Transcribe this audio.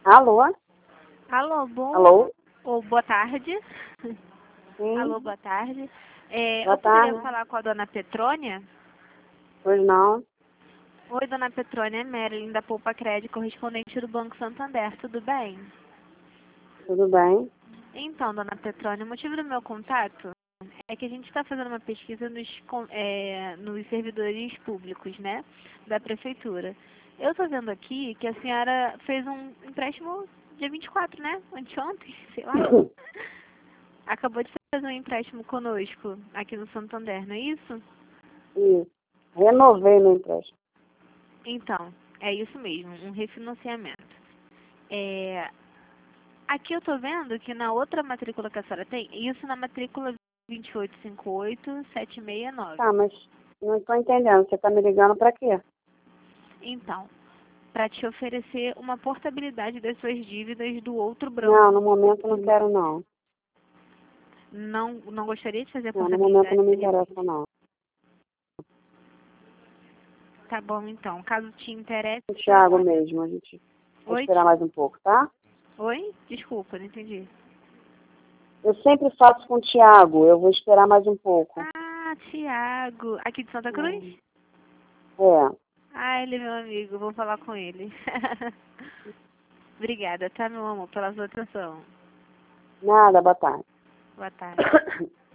Alô? Alô, Alô? boa tarde. Sim. Alô, boa tarde. Boa Eu poderia tarde. falar com a dona Petrônia? Pois não. Oi, dona Petrônia, é Marilyn da Poupa Crédito, correspondente do Banco Santander, tudo bem? Tudo bem? Então, dona Petrônia, o motivo do meu contato é que a gente está fazendo uma pesquisa nos servidores públicos, né, da prefeitura. Eu estou vendo aqui que a senhora fez um empréstimo dia 24, né? Anteontem, sei lá. Acabou de fazer um empréstimo conosco aqui no Santander, não é isso? Isso. Renovei meu empréstimo. Então, é isso mesmo, um refinanciamento. Aqui eu tô vendo que na outra matrícula que a senhora tem, isso na matrícula 2858769. Tá, mas não estou entendendo. Você está me ligando para quê? Então, para te oferecer uma portabilidade das suas dívidas do outro banco. Não, no momento não quero não. Não gostaria de fazer a Não, no momento portabilidade? não me interessa não. Tá bom, então. Caso te interesse... O Thiago mesmo, a gente vai Oi? esperar mais um pouco, tá? Oi? Desculpa, não entendi. Eu sempre faço com o Thiago. Eu vou esperar mais um pouco. Ah, Tiago. Aqui de Santa Cruz? É. Ah, ele é meu amigo. Vou falar com ele. Obrigada, tá, meu amor, pela sua atenção. Nada, boa tarde. Boa tarde.